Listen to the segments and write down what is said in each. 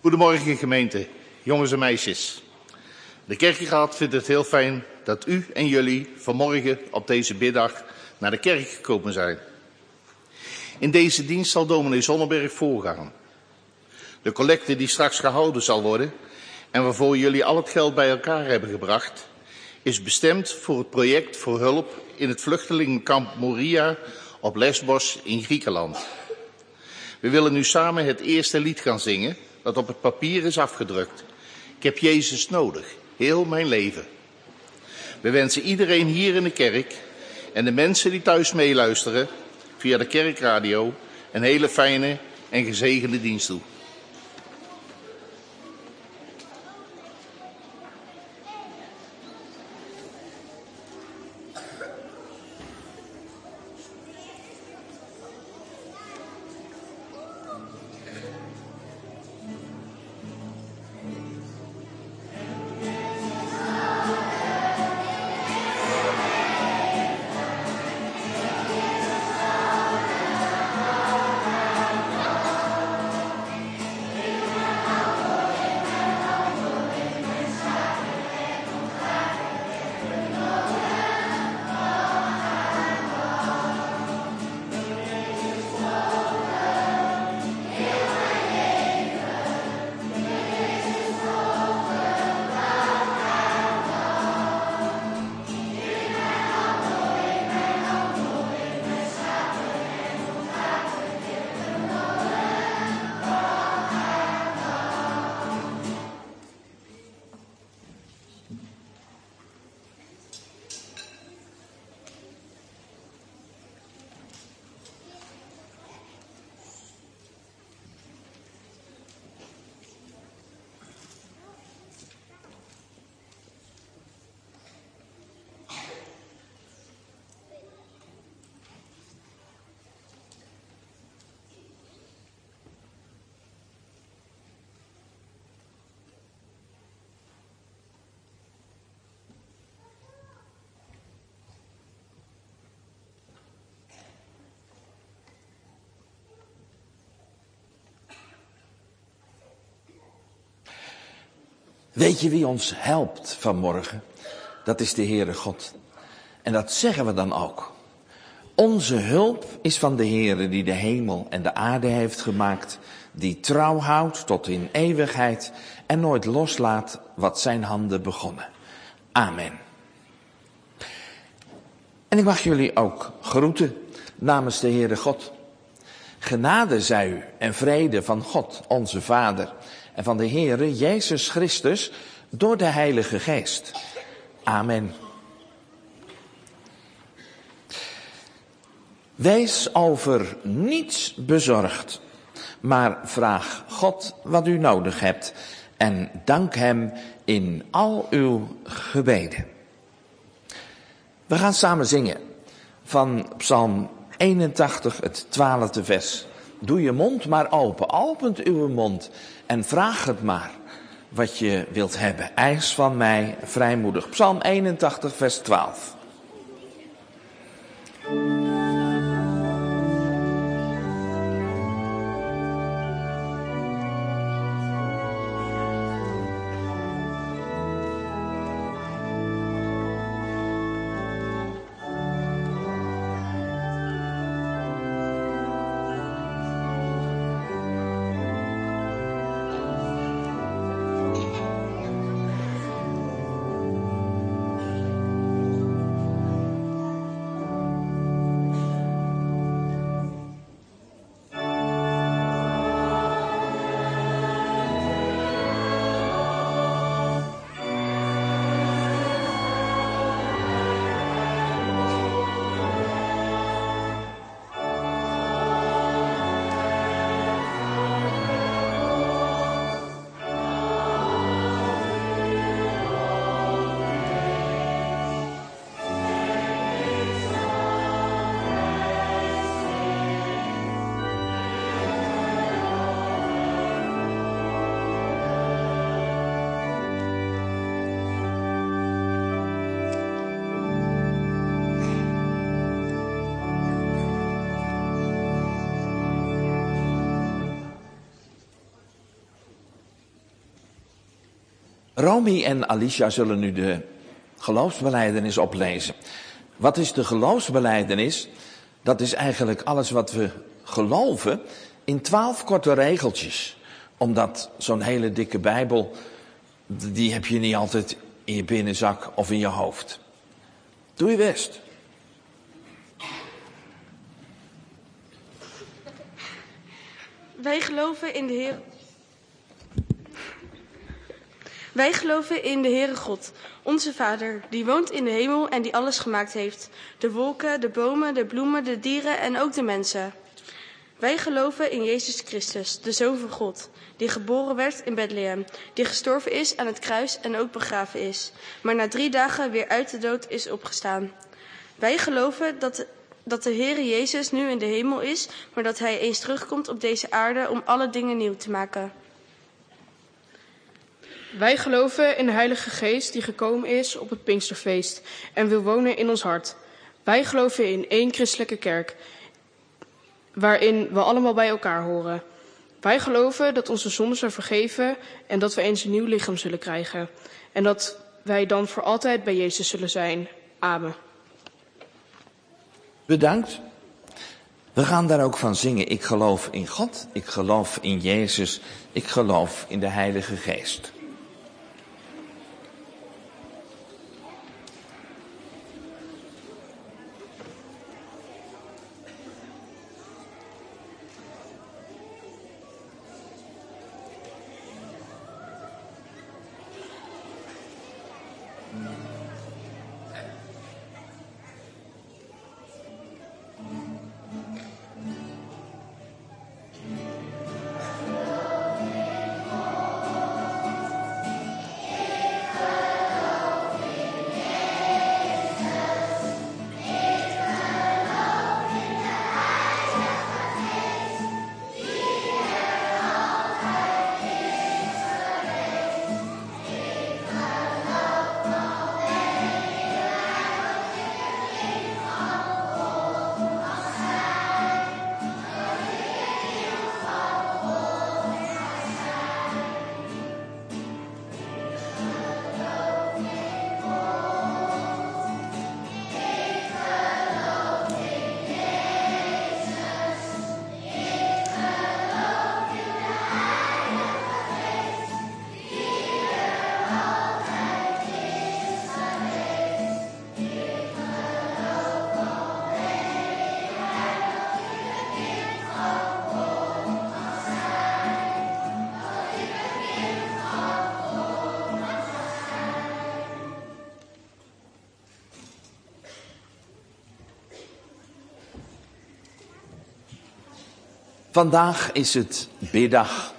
Goedemorgen gemeente, jongens en meisjes. De kerkenraad vindt het heel fijn dat u en jullie vanmorgen op deze middag naar de kerk gekomen zijn. In deze dienst zal dominee Zonneberg voorgaan. De collecte die straks gehouden zal worden en waarvoor jullie al het geld bij elkaar hebben gebracht, is bestemd voor het project voor hulp in het vluchtelingenkamp Moria op Lesbos in Griekenland. We willen nu samen het eerste lied gaan zingen dat op het papier is afgedrukt. Ik heb Jezus nodig, heel mijn leven. We wensen iedereen hier in de kerk en de mensen die thuis meeluisteren via de kerkradio een hele fijne en gezegende dienst toe. Weet je wie ons helpt vanmorgen? Dat is de Heere God. En dat zeggen we dan ook. Onze hulp is van de Heere die de hemel en de aarde heeft gemaakt, die trouw houdt tot in eeuwigheid en nooit loslaat wat zijn handen begonnen. Amen. En ik mag jullie ook groeten namens de Heere God. Genade zij u en vrede van God, onze Vader, en van de Heere Jezus Christus door de Heilige Geest. Amen. Wees over niets bezorgd, maar vraag God wat u nodig hebt en dank Hem in al uw gebeden. We gaan samen zingen van Psalm 81, het 12e vers. Doe je mond maar open, opent uw mond en vraag het maar wat je wilt hebben. Eis van mij vrijmoedig. Psalm 81, vers 12. Romy en Alicia zullen nu de geloofsbelijdenis oplezen. Wat is de geloofsbelijdenis? Dat is eigenlijk alles wat we geloven in 12 korte regeltjes. Omdat zo'n hele dikke Bijbel, die heb je niet altijd in je binnenzak of in je hoofd. Doe je best. Wij geloven in de Heere God, onze Vader, die woont in de hemel en die alles gemaakt heeft. De wolken, de bomen, de bloemen, de dieren en ook de mensen. Wij geloven in Jezus Christus, de Zoon van God, die geboren werd in Bethlehem, die gestorven is aan het kruis en ook begraven is, maar na 3 dagen weer uit de dood is opgestaan. Wij geloven dat de Heere Jezus nu in de hemel is, maar dat hij eens terugkomt op deze aarde om alle dingen nieuw te maken. Wij geloven in de Heilige Geest die gekomen is op het Pinksterfeest en wil wonen in ons hart. Wij geloven in 1 christelijke kerk, waarin we allemaal bij elkaar horen. Wij geloven dat onze zonden zijn vergeven en dat we eens een nieuw lichaam zullen krijgen. En dat wij dan voor altijd bij Jezus zullen zijn. Amen. Bedankt. We gaan daar ook van zingen. Ik geloof in God, ik geloof in Jezus, ik geloof in de Heilige Geest. Vandaag is het biddag.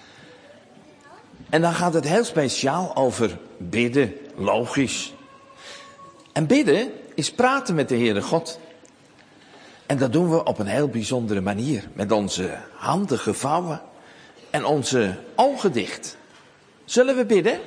En dan gaat het heel speciaal over bidden, logisch. En bidden is praten met de Heere God. En dat doen we op een heel bijzondere manier. Met onze handen gevouwen en onze ogen dicht. Zullen we bidden?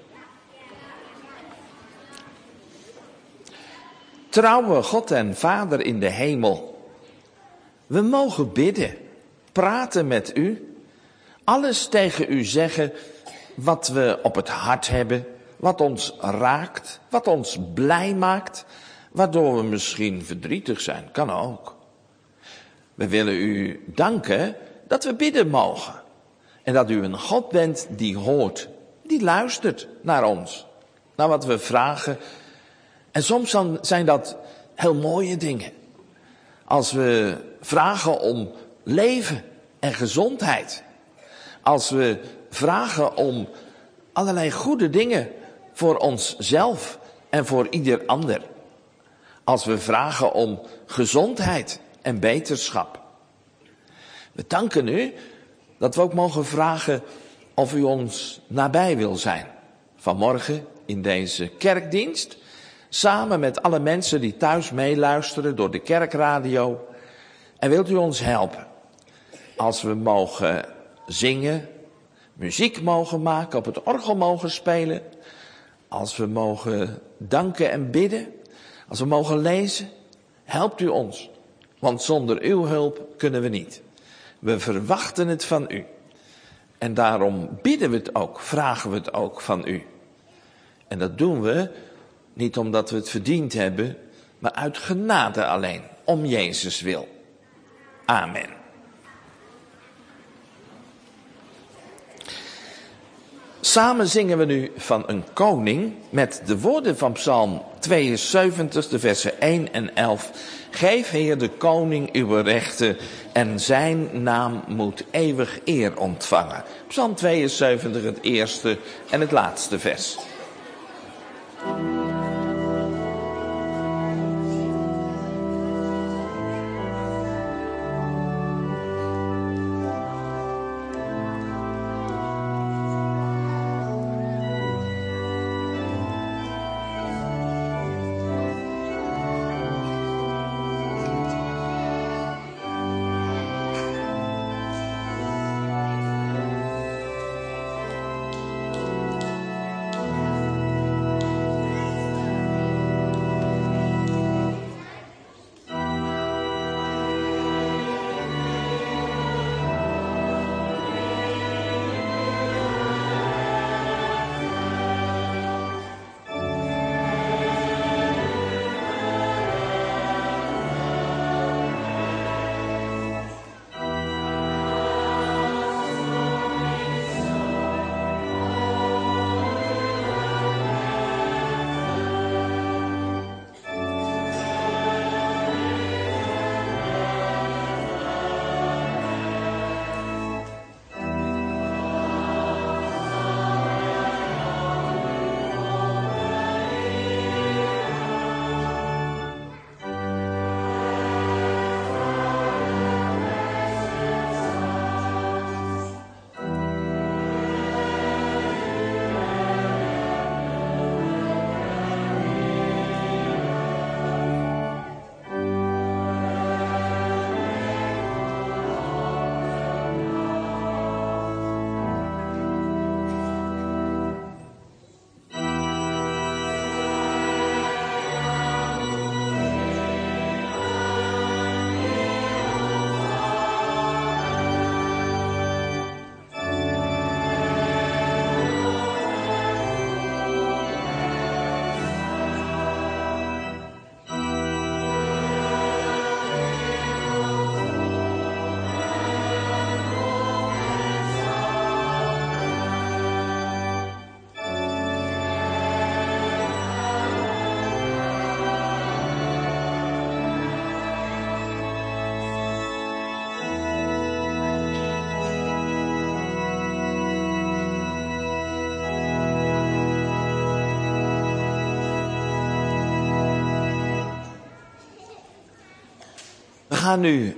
Trouwe God en Vader in de hemel. We mogen bidden, praten met u. Alles tegen u zeggen wat we op het hart hebben. Wat ons raakt, wat ons blij maakt. Waardoor we misschien verdrietig zijn, kan ook. We willen u danken dat we bidden mogen. En dat u een God bent die hoort, die luistert naar ons. Naar wat we vragen. En soms dan zijn dat heel mooie dingen. Als we vragen om leven en gezondheid. Als we vragen om allerlei goede dingen voor onszelf en voor ieder ander. Als we vragen om gezondheid en beterschap. We danken u dat we ook mogen vragen of u ons nabij wil zijn. Vanmorgen in deze kerkdienst, samen met alle mensen die thuis meeluisteren door de kerkradio. En wilt u ons helpen als we mogen zingen, muziek mogen maken, op het orgel mogen spelen. Als we mogen danken en bidden. Als we mogen lezen, helpt u ons. Want zonder uw hulp kunnen we niet. We verwachten het van u. En daarom bidden we het ook, vragen we het ook van u. En dat doen we niet omdat we het verdiend hebben, maar uit genade alleen, om Jezus wil. Amen. Samen zingen we nu van een koning met de woorden van Psalm 72, de versen 1 en 11. Geef, Heer, de koning uw rechten en zijn naam moet eeuwig eer ontvangen. Psalm 72, het eerste en het laatste vers. We gaan nu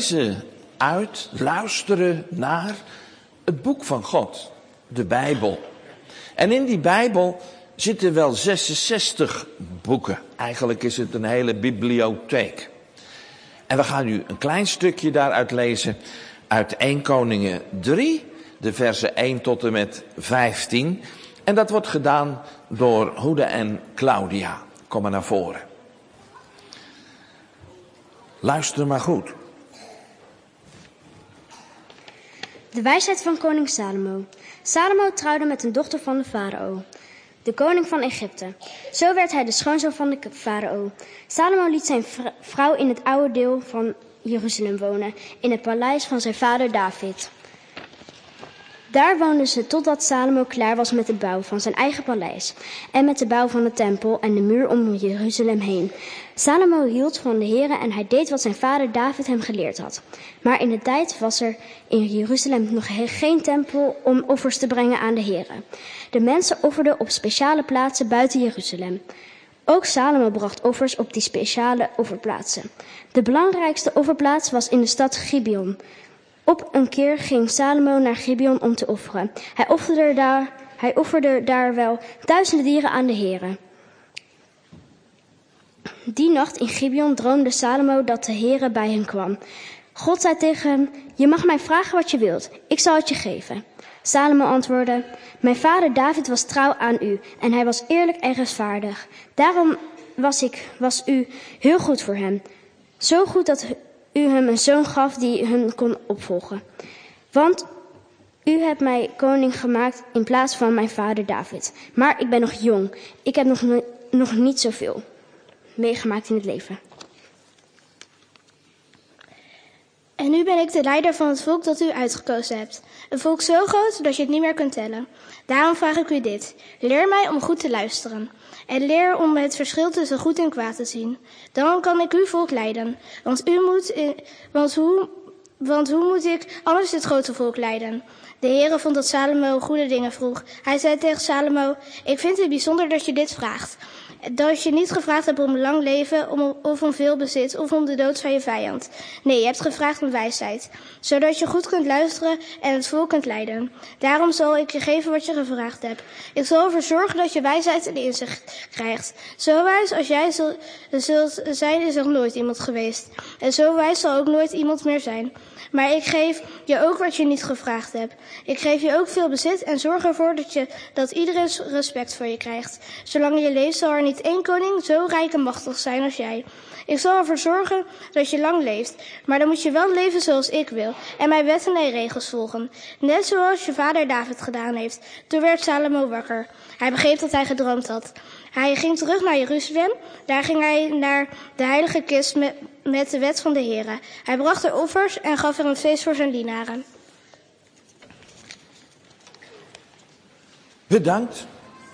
luisteren naar het boek van God, de Bijbel. En in die Bijbel zitten wel 66 boeken. Eigenlijk is het een hele bibliotheek. En we gaan nu een klein stukje daaruit lezen uit 1 Koningen 3, de versen 1 tot en met 15. En dat wordt gedaan door Hoede en Claudia. Kom maar naar voren. Luister maar goed. De wijsheid van koning Salomo. Salomo trouwde met een dochter van de farao, de koning van Egypte. Zo werd hij de schoonzoon van de farao. Salomo liet zijn vrouw in het oude deel van Jeruzalem wonen, in het paleis van zijn vader David. Daar woonden ze totdat Salomo klaar was met de bouw van zijn eigen paleis en met de bouw van de tempel en de muur om Jeruzalem heen. Salomo hield van de Here en hij deed wat zijn vader David hem geleerd had. Maar in de tijd was er in Jeruzalem nog geen tempel om offers te brengen aan de Here. De mensen offerden op speciale plaatsen buiten Jeruzalem. Ook Salomo bracht offers op die speciale offerplaatsen. De belangrijkste offerplaats was in de stad Gibeon. Op een keer ging Salomo naar Gibeon om te offeren. Hij offerde daar wel duizenden dieren aan de Here. Die nacht in Gibeon droomde Salomo dat de Here bij hem kwam. God zei tegen hem: je mag mij vragen wat je wilt, ik zal het je geven. Salomo antwoordde: mijn vader David was trouw aan u en hij was eerlijk en rechtvaardig. Daarom was u heel goed voor hem. Zo goed dat u hem een zoon gaf die hem kon opvolgen. Want U hebt mij koning gemaakt in plaats van mijn vader David. Maar ik ben nog jong. Ik heb nog niet zoveel meegemaakt in het leven. En nu ben ik de leider van het volk dat u uitgekozen hebt. Een volk zo groot dat je het niet meer kunt tellen. Daarom vraag ik u dit. Leer mij om goed te luisteren. En leer om het verschil tussen goed en kwaad te zien. Dan kan ik uw volk leiden. Want hoe moet ik anders dit grote volk leiden? De Heere vond dat Salomo goede dingen vroeg. Hij zei tegen Salomo, ik vind het bijzonder dat je dit vraagt. Dat je niet gevraagd hebt om een lang leven, of om veel bezit, of om de dood van je vijand. Nee, je hebt gevraagd om wijsheid, zodat je goed kunt luisteren en het volk kunt leiden. Daarom zal ik je geven wat je gevraagd hebt. Ik zal ervoor zorgen dat je wijsheid en inzicht krijgt. Zo wijs als jij zult zijn, is er nooit iemand geweest. En zo wijs zal ook nooit iemand meer zijn. Maar ik geef je ook wat je niet gevraagd hebt. Ik geef je ook veel bezit en zorg ervoor dat iedereen respect voor je krijgt. Zolang je leeft zal er niet één koning zo rijk en machtig zijn als jij. Ik zal ervoor zorgen dat je lang leeft. Maar dan moet je wel leven zoals ik wil en mijn wetten en regels volgen. Net zoals je vader David gedaan heeft. Toen werd Salomo wakker. Hij begreep dat hij gedroomd had. Hij ging terug naar Jeruzalem. Daar ging hij naar de heilige kist met de wet van de Heere. Hij bracht er offers en gaf er een feest voor zijn dienaren. Bedankt.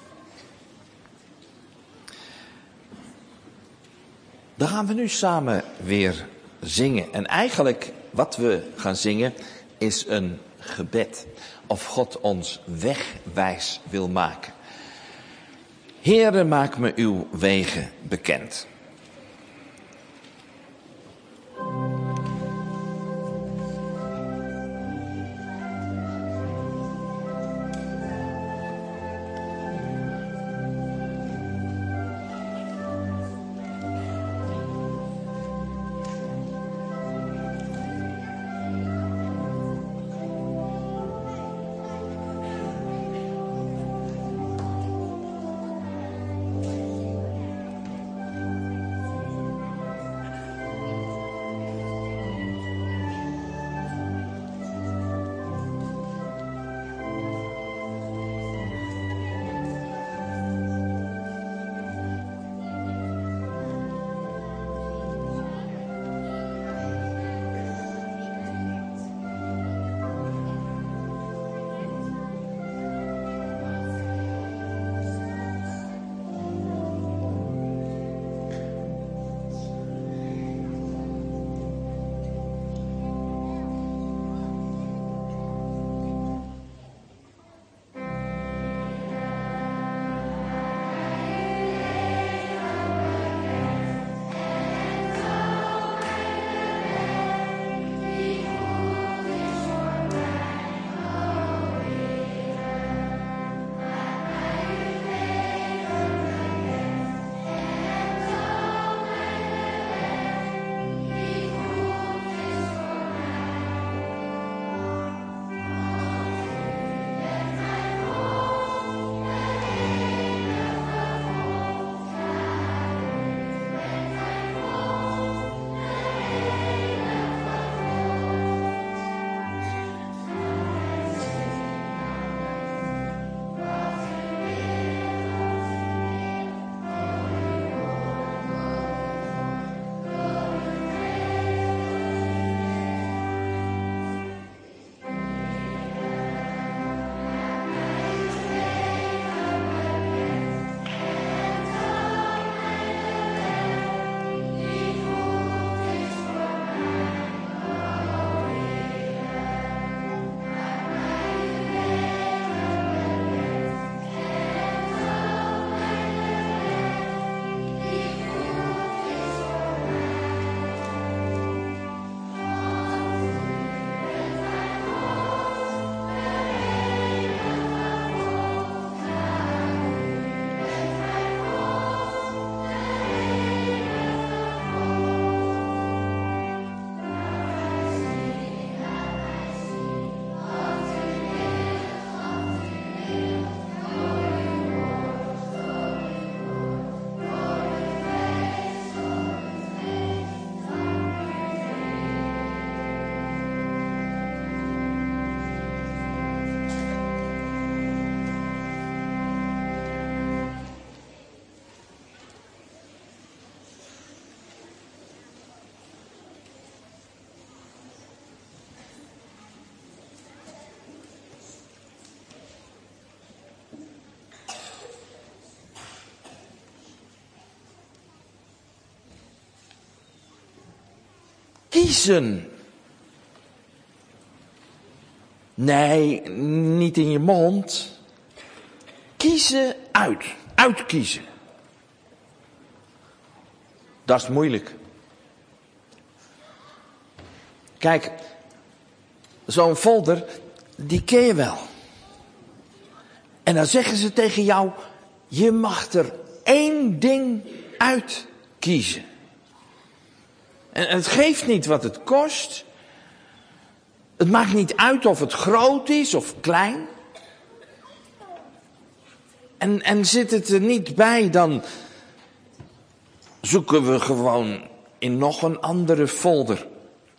Dan gaan we nu samen weer zingen. En eigenlijk wat we gaan zingen is een gebed. Of God ons wegwijs wil maken. Heere, maak me uw wegen bekend. kiezen. Nee, niet in je mond. Kiezen uit. Uitkiezen. Dat is moeilijk. Kijk, zo'n folder, die ken je wel. En dan zeggen ze tegen jou, je mag er 1 ding uitkiezen. En het geeft niet wat het kost. Het maakt niet uit of het groot is of klein. En zit het er niet bij, dan zoeken we gewoon in nog een andere folder.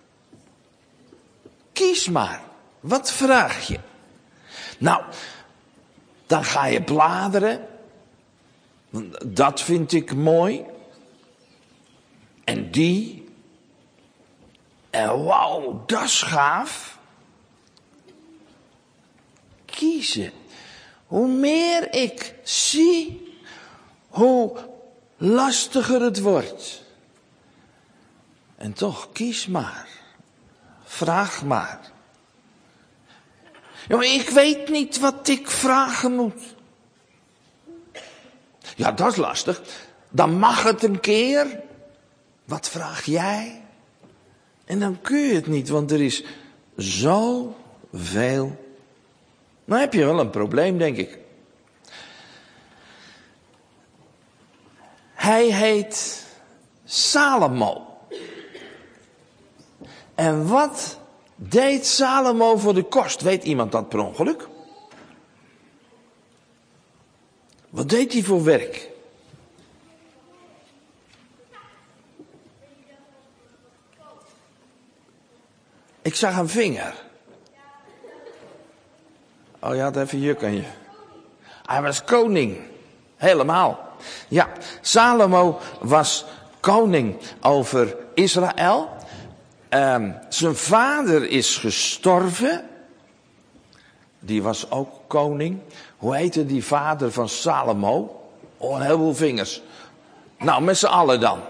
Kies maar. Wat vraag je? Nou, dan ga je bladeren. Dat vind ik mooi. En die. En wauw, dat is gaaf. Kiezen. Hoe meer ik zie, hoe lastiger het wordt. En toch, kies maar. Vraag maar. Ja, maar ik weet niet wat ik vragen moet. Ja, dat is lastig. Dan mag het een keer. Wat vraag jij? En dan kun je het niet, want er is zoveel. Dan heb je wel een probleem, denk ik. Hij heet Salomo. En wat deed Salomo voor de kost? Weet iemand dat per ongeluk? Wat deed hij voor werk? Ik zag een vinger. Oh, je had even juk aan je. Hij was koning. Helemaal. Ja, Salomo was koning over Israël. Zijn vader is gestorven. Die was ook koning. Hoe heette die vader van Salomo? Oh, een heleboel vingers. Nou, met z'n allen dan.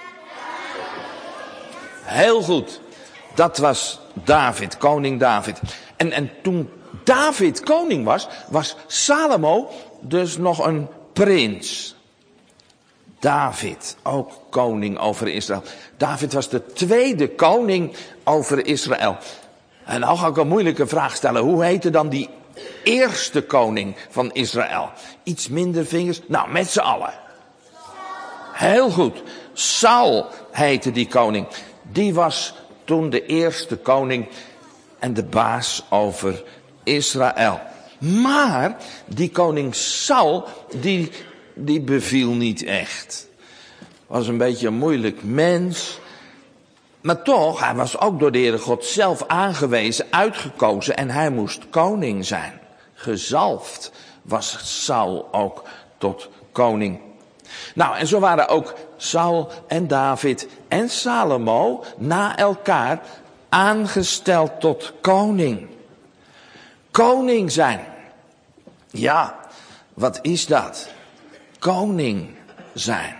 Heel goed. Dat was David, koning David. En toen David koning was, was Salomo dus nog een prins. David, ook koning over Israël. David was de 2e koning over Israël. En nou ga ik een moeilijke vraag stellen. Hoe heette dan die eerste koning van Israël? Iets minder vingers? Nou, met z'n allen. Heel goed. Saul heette die koning. Die was toen de eerste koning en de baas over Israël. Maar die koning Saul, die beviel niet echt. Was een beetje een moeilijk mens. Maar toch, hij was ook door de Heere God zelf aangewezen, uitgekozen en hij moest koning zijn. Gezalfd was Saul ook tot koning. Nou, en zo waren ook Saul en David en Salomo na elkaar aangesteld tot koning. Koning zijn. Ja, wat is dat? Koning zijn.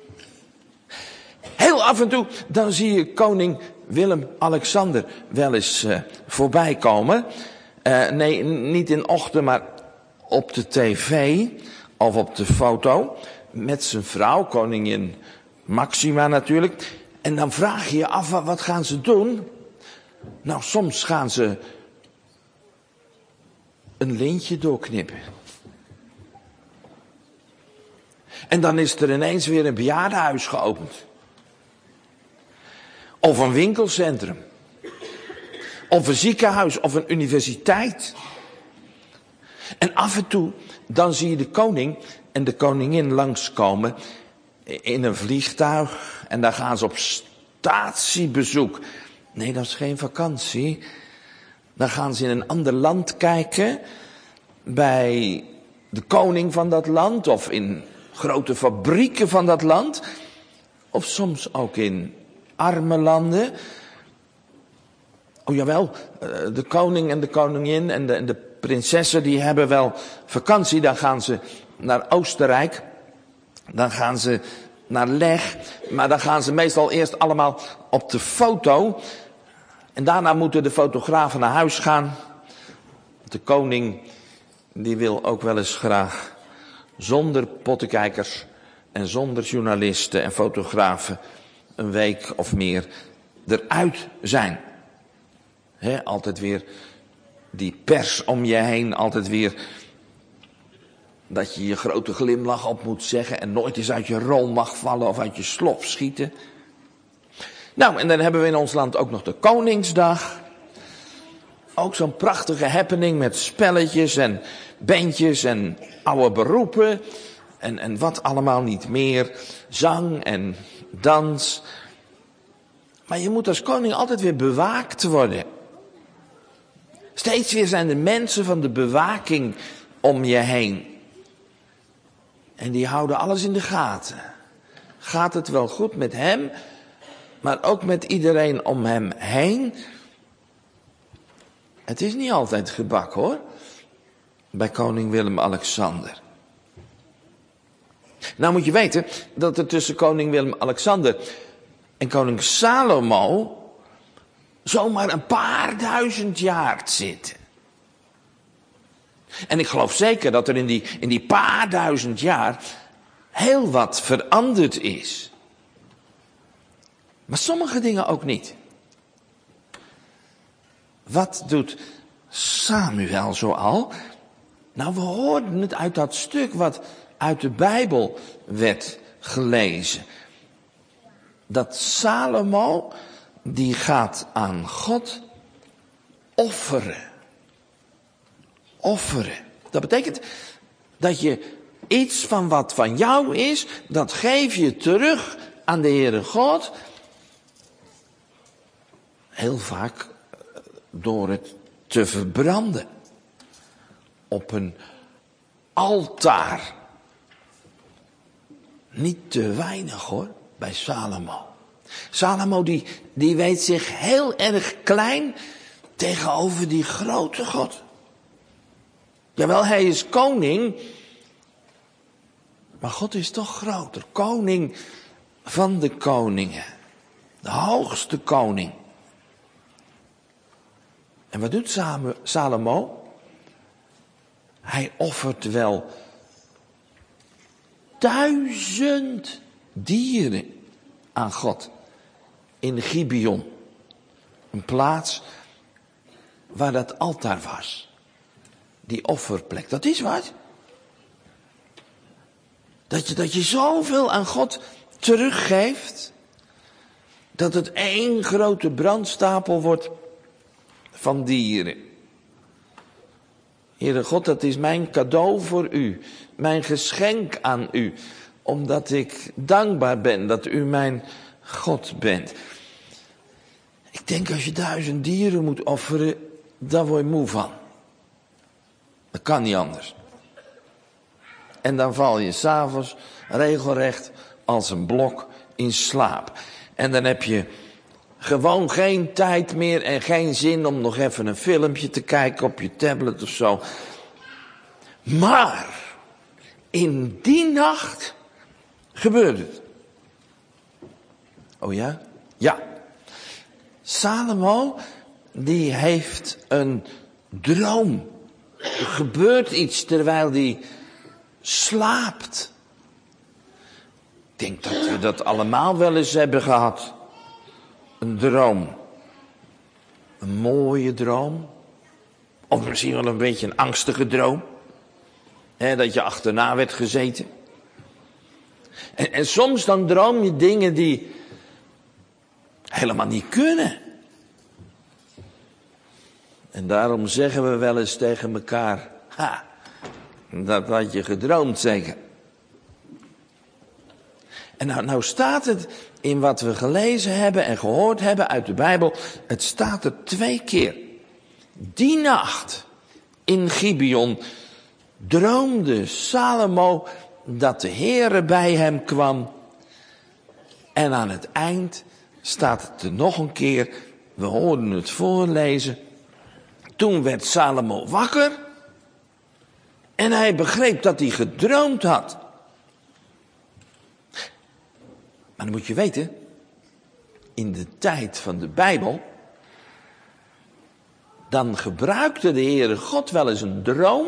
Heel af en toe, dan zie je koning Willem-Alexander wel eens voorbij komen. Nee, niet in ochtend, maar op de tv of op de foto. Met zijn vrouw, koningin Maxima natuurlijk. En dan vraag je je af, wat gaan ze doen? Nou, soms gaan ze een lintje doorknippen. En dan is er ineens weer een bejaardenhuis geopend. Of een winkelcentrum. Of een ziekenhuis of een universiteit. En af en toe, dan zie je de koning en de koningin langskomen in een vliegtuig. En dan gaan ze op statiebezoek. Nee, dat is geen vakantie. Dan gaan ze in een ander land kijken. Bij de koning van dat land. Of in grote fabrieken van dat land. Of soms ook in arme landen. Oh jawel, de koning en de koningin en de prinsessen die hebben wel vakantie. Dan gaan ze naar Oostenrijk. Dan gaan ze naar Leg. Maar dan gaan ze meestal eerst allemaal op de foto. En daarna moeten de fotografen naar huis gaan. De koning, die wil ook wel eens graag zonder pottenkijkers en zonder journalisten en fotografen een week of meer eruit zijn. Altijd weer die pers om je heen, altijd weer dat je je grote glimlach op moet zeggen en nooit eens uit je rol mag vallen of uit je slof schieten. Nou, en dan hebben we in ons land ook nog de Koningsdag. Ook zo'n prachtige happening met spelletjes en bandjes en oude beroepen. En wat allemaal niet meer. Zang en dans. Maar je moet als koning altijd weer bewaakt worden. Steeds weer zijn er mensen van de bewaking om je heen. En die houden alles in de gaten. Gaat het wel goed met hem, maar ook met iedereen om hem heen? Het is niet altijd gebak, hoor. Bij koning Willem-Alexander. Nou moet je weten dat er tussen koning Willem-Alexander en koning Salomo zomaar een paar duizend jaar zitten. En ik geloof zeker dat er in die paar duizend jaar heel wat veranderd is. Maar sommige dingen ook niet. Wat doet Samuel zoal? Nou, we hoorden het uit dat stuk wat uit de Bijbel werd gelezen. Dat Salomo, die gaat aan God offeren. Offeren. Dat betekent dat je iets van wat van jou is, dat geef je terug aan de Heere God. Heel vaak door het te verbranden. Op een altaar. Niet te weinig, hoor, bij Salomo. Salomo die weet zich heel erg klein tegenover die grote God. Jawel, hij is koning, maar God is toch groter. Koning van de koningen. De hoogste koning. En wat doet Salomo? Hij offert wel 1000 dieren aan God in Gibeon. Een plaats waar dat altaar was. Die offerplek, dat is wat. Dat je zoveel aan God teruggeeft, dat het één grote brandstapel wordt van dieren. Heere God, dat is mijn cadeau voor u, mijn geschenk aan u, omdat ik dankbaar ben dat u mijn God bent. Ik denk als je 1000 dieren moet offeren, daar word je moe van. Dat kan niet anders. En dan val je 's avonds regelrecht als een blok in slaap. En dan heb je gewoon geen tijd meer en geen zin om nog even een filmpje te kijken op je tablet of zo. Maar in die nacht gebeurde het. Oh ja? Ja. Salomo, die heeft een droom. Er gebeurt iets terwijl hij slaapt. Ik denk dat we dat allemaal wel eens hebben gehad. Een droom. Een mooie droom. Of misschien wel een beetje een angstige droom. Dat je achterna werd gezeten. En soms dan droom je dingen die helemaal niet kunnen. En daarom zeggen we wel eens tegen elkaar, dat had je gedroomd zeker. En nou staat het in wat we gelezen hebben en gehoord hebben uit de Bijbel, het staat er 2 keer. Die nacht in Gibeon droomde Salomo dat de Heere bij hem kwam. En aan het eind staat het er nog een keer, we hoorden het voorlezen. Toen werd Salomo wakker en hij begreep dat hij gedroomd had. Maar dan moet je weten, in de tijd van de Bijbel, dan gebruikte de Heere God wel eens een droom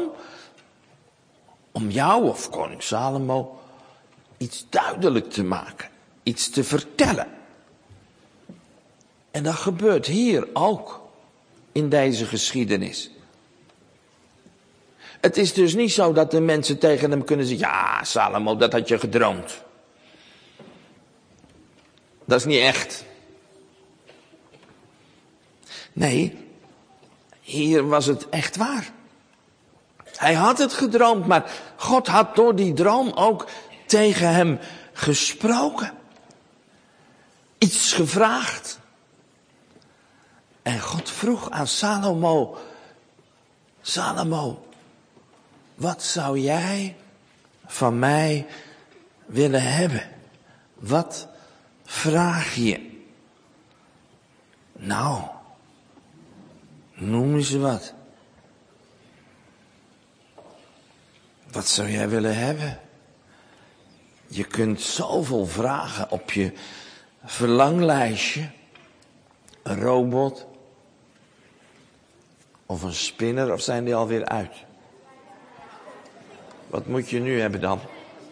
om jou of koning Salomo iets duidelijk te maken, iets te vertellen. En dat gebeurt hier ook in deze geschiedenis. Het is dus niet zo dat de mensen tegen hem kunnen zeggen, ja, Salomo, dat had je gedroomd. Dat is niet echt. Nee, hier was het echt waar. Hij had het gedroomd, maar God had door die droom ook tegen hem gesproken. Iets gevraagd. En God vroeg aan Salomo, Salomo, wat zou jij van mij willen hebben? Wat vraag je? Nou, noem eens wat. Wat zou jij willen hebben? Je kunt zoveel vragen op je verlanglijstje. Een robot. Of een spinner, of zijn die alweer uit? Wat moet je nu hebben dan?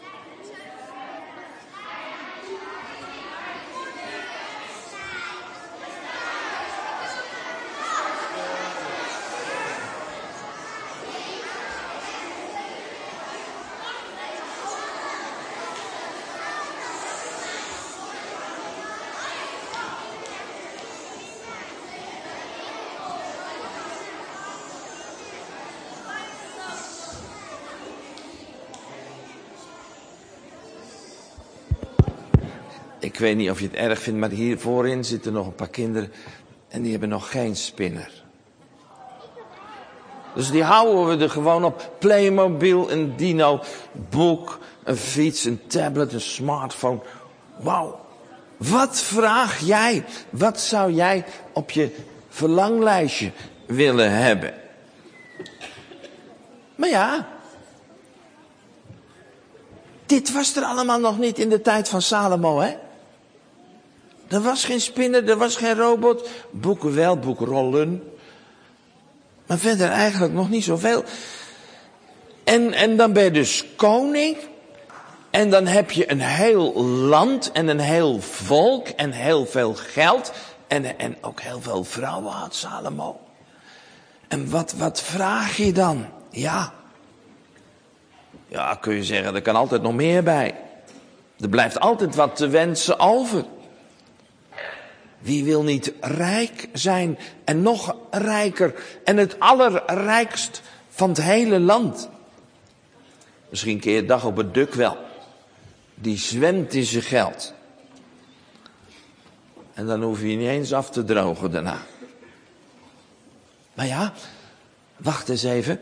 Ik weet niet of je het erg vindt, maar hier voorin zitten nog een paar kinderen en die hebben nog geen spinner. Dus die houden we er gewoon op. Playmobil, een dino, boek, een fiets, een tablet, een smartphone. Wauw. Wat vraag jij? Wat zou jij op je verlanglijstje willen hebben? Maar ja, dit was er allemaal nog niet in de tijd van Salomo, hè? Er was geen spinner, er was geen robot. Boeken wel, boekrollen. Maar verder eigenlijk nog niet zoveel. En dan ben je dus koning. En dan heb je een heel land en een heel volk en heel veel geld. En ook heel veel vrouwen had Salomo. En wat vraag je dan? Ja, kun je zeggen, er kan altijd nog meer bij. Er blijft altijd wat te wensen over. Wie wil niet rijk zijn en nog rijker en het allerrijkst van het hele land? Misschien ken je dag op het duk wel. Die zwemt in zijn geld. En dan hoef je niet eens af te drogen daarna. Maar ja, wacht eens even.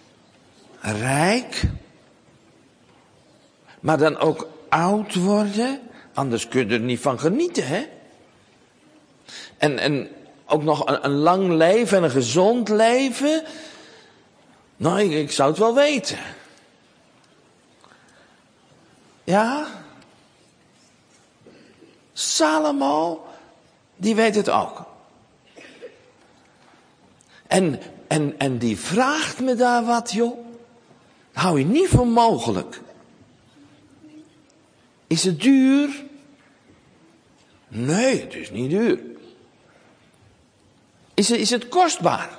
Rijk, maar dan ook oud worden, anders kun je er niet van genieten, hè? En ook nog een lang leven en een gezond leven. Nou, ik zou het wel weten. Ja? Salomo, die weet het ook. En die vraagt me daar wat, joh. Hou je niet voor mogelijk. Is het duur? Nee, het is niet duur. Is het kostbaar?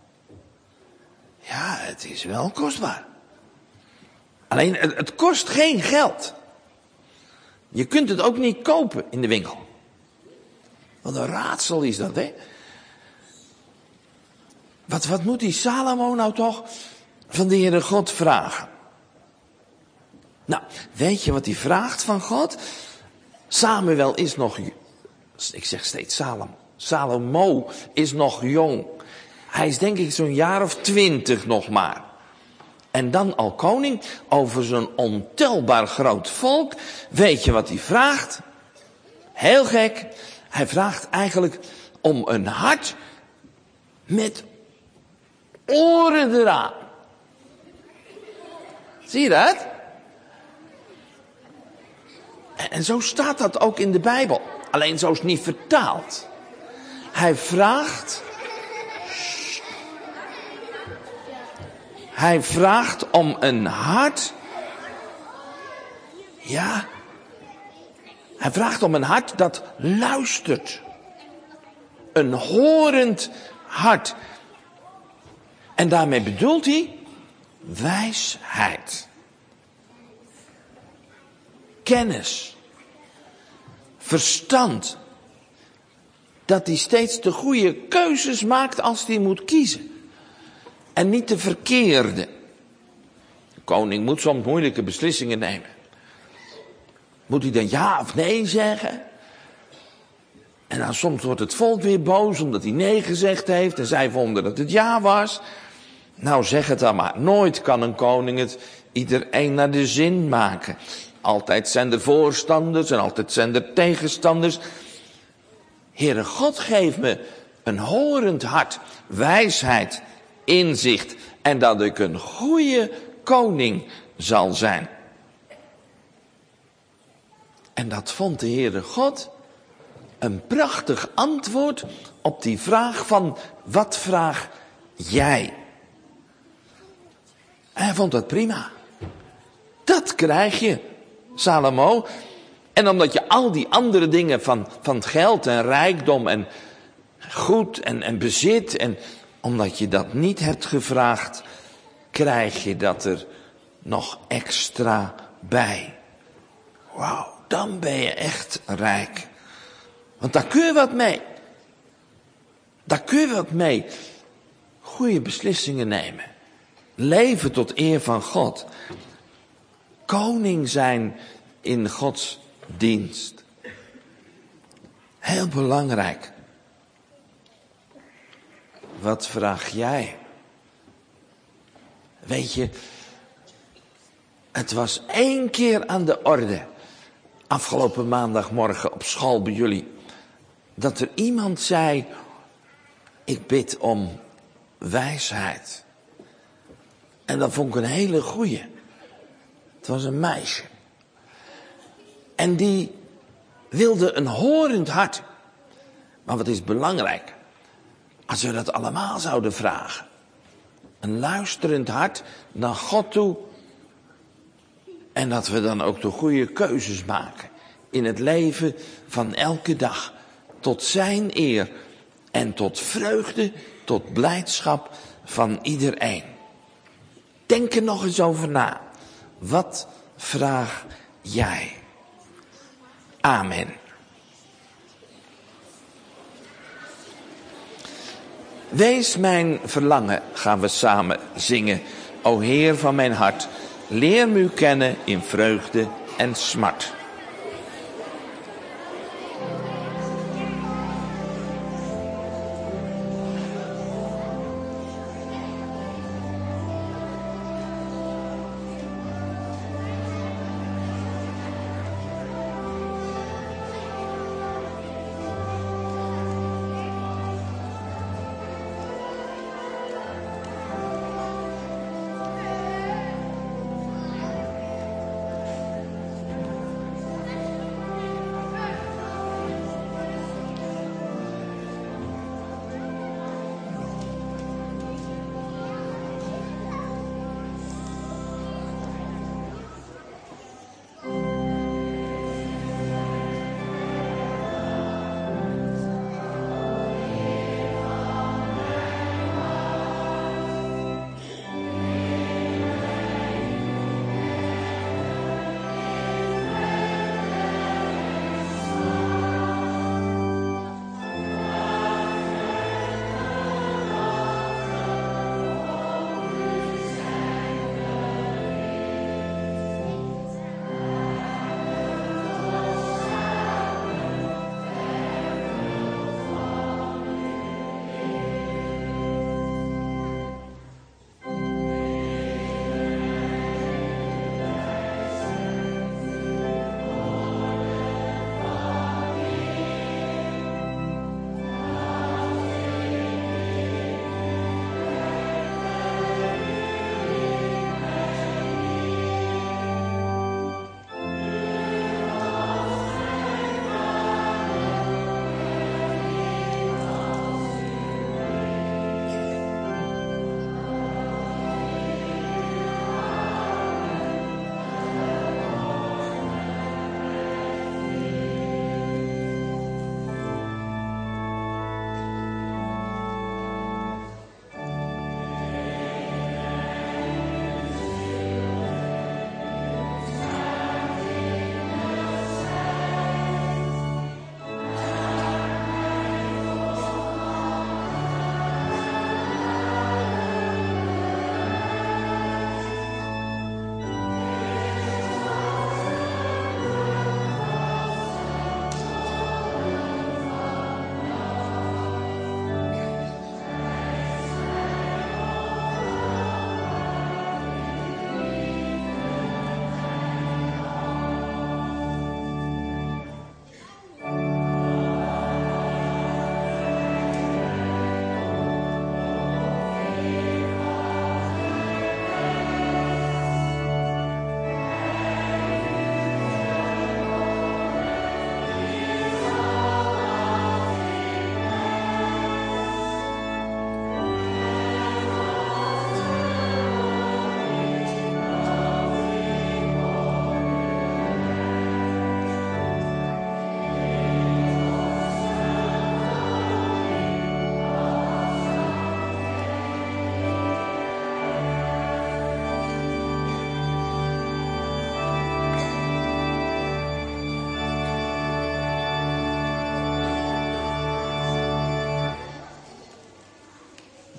Ja, het is wel kostbaar. Alleen, het kost geen geld. Je kunt het ook niet kopen in de winkel. Wat een raadsel is dat, hè? Wat moet die Salomo nou toch van de Heere God vragen? Nou, weet je wat hij vraagt van God? Samuel is nog, ik zeg steeds Salomo is nog jong. Hij is denk ik zo'n jaar of 20 nog maar. En dan al koning over zo'n ontelbaar groot volk. Weet je wat hij vraagt? Heel gek. Hij vraagt eigenlijk om een hart met oren eraan. Zie je dat? En zo staat dat ook in de Bijbel. Alleen zo is het niet vertaald. Hij vraagt om een hart. Ja. Hij vraagt om een hart dat luistert. Een horend hart. En daarmee bedoelt hij wijsheid. Kennis. Verstand. Dat hij steeds de goede keuzes maakt als hij moet kiezen. En niet de verkeerde. De koning moet soms moeilijke beslissingen nemen. Moet hij dan ja of nee zeggen? En dan soms wordt het volk weer boos omdat hij nee gezegd heeft. En zij vonden dat het ja was. Nou, zeg het dan maar. Nooit kan een koning het iedereen naar de zin maken. Altijd zijn er voorstanders en altijd zijn er tegenstanders. Heere God, geef me een horend hart, wijsheid, inzicht. En dat ik een goede koning zal zijn. En dat vond de Heere God een prachtig antwoord op die vraag van, wat vraag jij? En hij vond dat prima. Dat krijg je, Salomo. En omdat je al die andere dingen van geld en rijkdom en goed en bezit, en omdat je dat niet hebt gevraagd, krijg je dat er nog extra bij. Wauw, dan ben je echt rijk. Want daar kun je wat mee. Daar kun je wat mee. Goede beslissingen nemen. Leven tot eer van God. Koning zijn in Gods dienst. Heel belangrijk. Wat vraag jij? Weet je, het was 1 keer aan de orde, afgelopen maandagmorgen op school bij jullie, dat er iemand zei, ik bid om wijsheid. En dat vond ik een hele goeie. Het was een meisje. En die wilde een horend hart. Maar wat is belangrijk? Als we dat allemaal zouden vragen. Een luisterend hart naar God toe. En dat we dan ook de goede keuzes maken. In het leven van elke dag. Tot zijn eer. En tot vreugde, tot blijdschap van iedereen. Denk er nog eens over na. Wat vraag jij? Amen. Wees mijn verlangen, gaan we samen zingen. O Heer van mijn hart, leer me u kennen in vreugde en smart.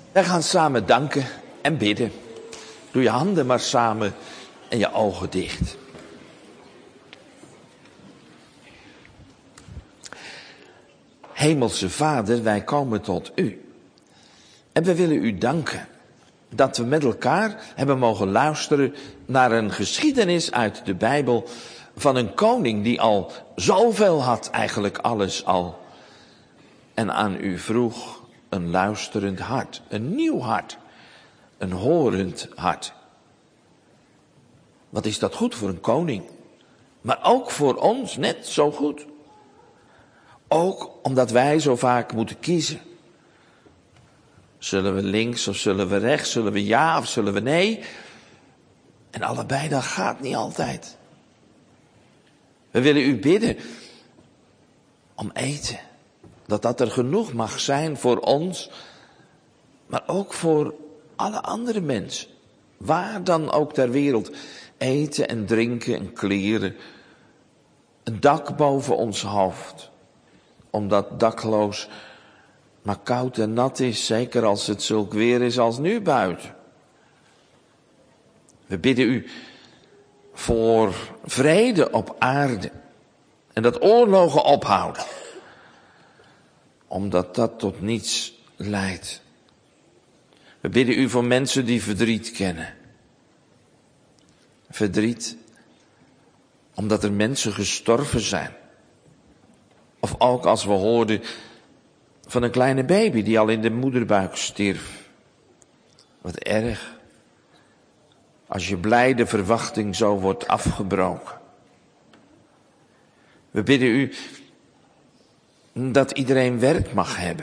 Wij gaan samen danken en bidden. Doe je handen maar samen en je ogen dicht. Hemelse Vader, wij komen tot u. En we willen u danken dat we met elkaar hebben mogen luisteren naar een geschiedenis uit de Bijbel van een koning die al zoveel had, eigenlijk alles al. En aan u vroeg een luisterend hart, een nieuw hart, een horend hart. Wat is dat goed voor een koning, maar ook voor ons net zo goed. Ook omdat wij zo vaak moeten kiezen. Zullen we links of zullen we rechts? Zullen we ja of zullen we nee? En allebei, dat gaat niet altijd. We willen u bidden om eten. Dat er genoeg mag zijn voor ons, maar ook voor alle andere mensen. Waar dan ook ter wereld. Eten en drinken en kleren. Een dak boven ons hoofd. Omdat dakloos maar koud en nat is, zeker als het zulk weer is als nu buiten. We bidden u voor vrede op aarde en dat oorlogen ophouden. Omdat dat tot niets leidt. We bidden u voor mensen die verdriet kennen. Verdriet omdat er mensen gestorven zijn. Of ook als we hoorden van een kleine baby die al in de moederbuik stierf. Wat erg. Als je blijde verwachting zo wordt afgebroken. We bidden u dat iedereen werk mag hebben.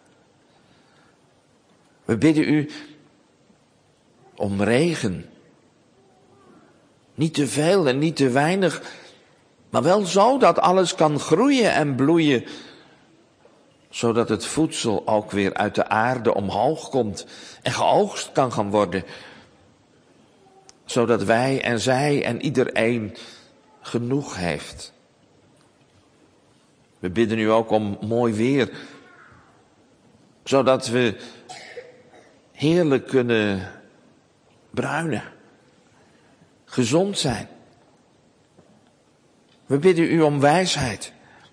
We bidden u om regen. Niet te veel en niet te weinig, maar wel zo dat alles kan groeien en bloeien. Zodat het voedsel ook weer uit de aarde omhoog komt en geoogst kan gaan worden. Zodat wij en zij en iedereen genoeg heeft. We bidden u ook om mooi weer. Zodat we heerlijk kunnen bruinen. Gezond zijn. We bidden u om wijsheid.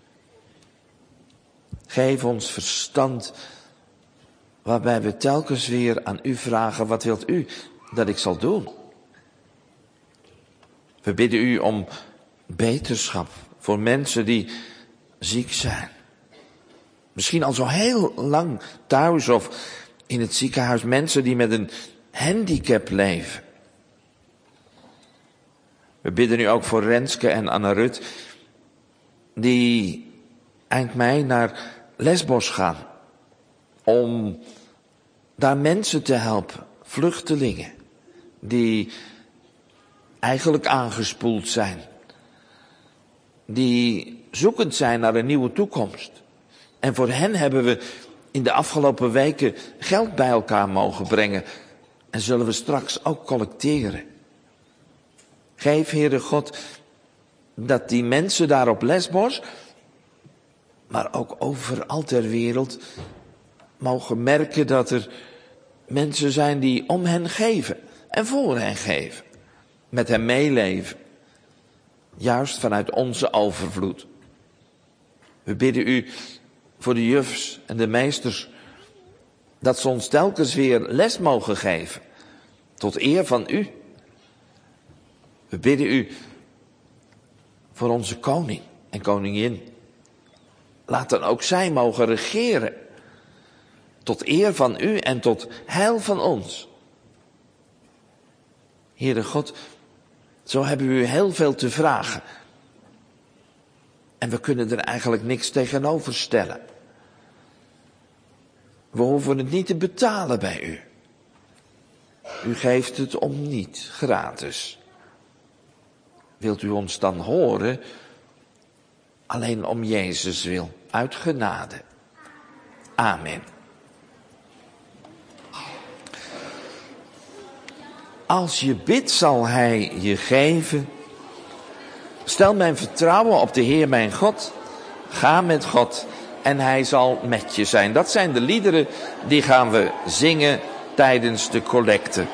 Geef ons verstand, waarbij we telkens weer aan u vragen, wat wilt u dat ik zal doen? We bidden u om beterschap voor mensen die ziek zijn. Misschien al zo heel lang thuis of in het ziekenhuis, mensen die met een handicap leven. We bidden u ook voor Renske en Anne Rut, die eind mei naar Lesbos gaan, om daar mensen te helpen, vluchtelingen, die eigenlijk aangespoeld zijn, die zoekend zijn naar een nieuwe toekomst. En voor hen hebben we in de afgelopen weken geld bij elkaar mogen brengen en zullen we straks ook collecteren. Geef, Heere God, dat die mensen daar op Lesbos, maar ook overal ter wereld, mogen merken dat er mensen zijn die om hen geven en voor hen geven. Met hen meeleven. Juist vanuit onze overvloed. We bidden u voor de jufs en de meesters, dat ze ons telkens weer les mogen geven. Tot eer van u. We bidden u voor onze koning en koningin. Laat dan ook zij mogen regeren. Tot eer van u en tot heil van ons. Heere God, zo hebben we u heel veel te vragen. En we kunnen er eigenlijk niks tegenover stellen. We hoeven het niet te betalen bij u. U geeft het om niet, gratis. Wilt u ons dan horen? Alleen om Jezus wil, uit genade. Amen. Als je bidt, zal hij je geven. Stel mijn vertrouwen op de Heer mijn God. Ga met God en hij zal met je zijn. Dat zijn de liederen die gaan we zingen tijdens de collecte.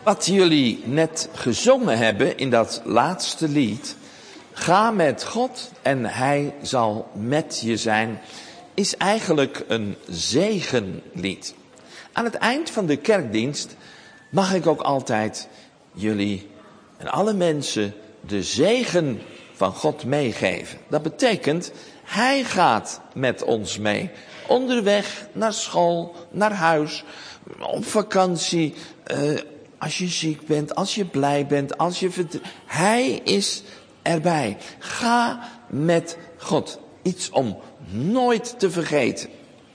Wat jullie net gezongen hebben in dat laatste lied, ga met God en hij zal met je zijn, is eigenlijk een zegenlied. Aan het eind van de kerkdienst mag ik ook altijd jullie en alle mensen de zegen van God meegeven. Dat betekent, hij gaat met ons mee. Onderweg naar school, naar huis, op vakantie, als je ziek bent, als je blij bent, als je hij is erbij. Ga met God. Iets om nooit te vergeten.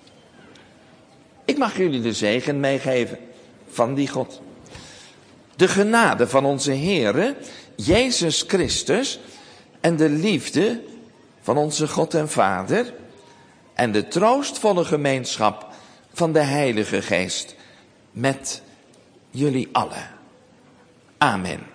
Ik mag jullie de zegen meegeven van die God. De genade van onze Heere, Jezus Christus, en de liefde van onze God en Vader, en de troostvolle gemeenschap van de Heilige Geest met jullie allen. Amen.